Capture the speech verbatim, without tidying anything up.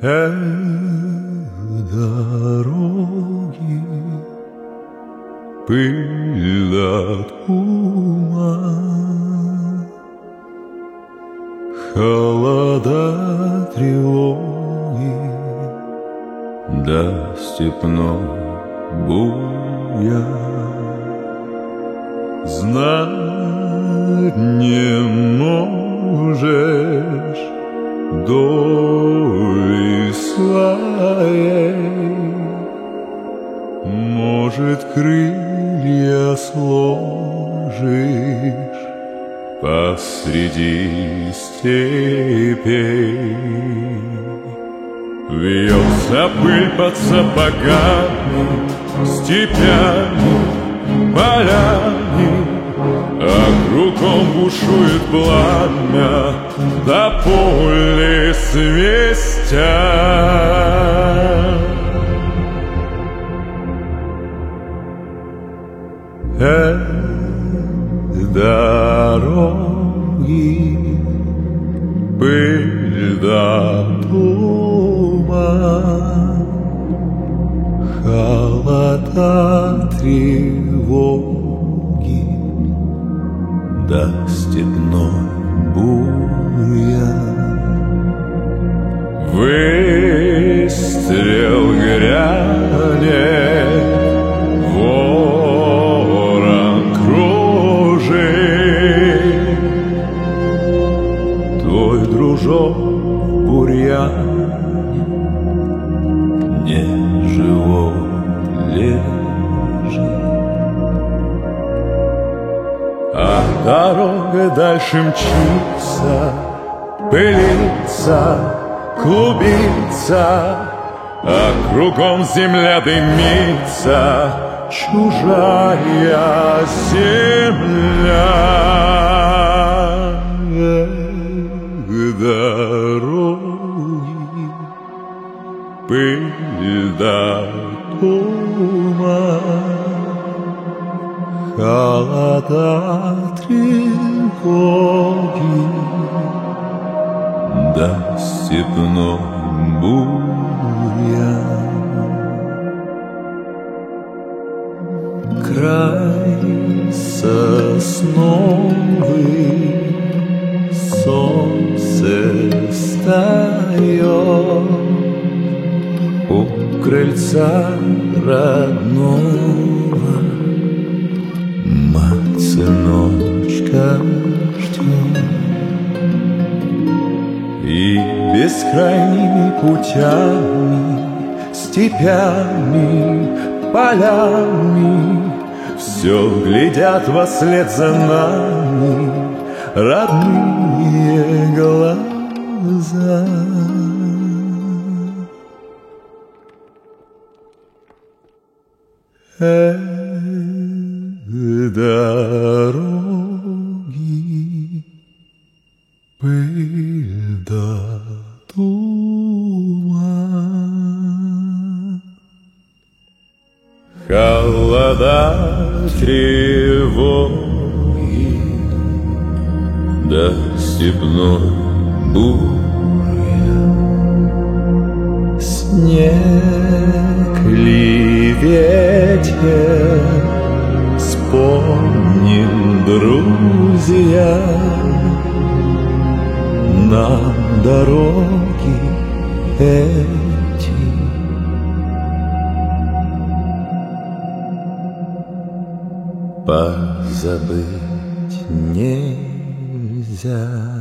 Дороги, пыль от ума, холода тревоги, да степной буя. Знать не можешь доли своей, может, крылья сложишь посреди степей. Вьется пыль под сапогами, степями, полями, а кругом бушует пламя, до поле свистят. Эх, дороги, пыль да туман, холода тревоги, да степной буян. Выстрел грянет, ворон кружит, твой дружок бурьян не живой лежит. А дорога дальше мчится, пылится, клубится, а кругом земля дымится, чужая земля. Эх, дороги, пыль да туман, холода тревоги, да степной буян. Край сосновый, солнце встает у крыльца родного, мать сыночка ждет. И бескрайними путями, степями, полями все глядят вслед за нами родные глаза. Эх, дороги, пыль да туман, холода тревоги, да степной буря. Снег ли ветер, вспомним, друзья, на дороге эти. Позабыть нельзя.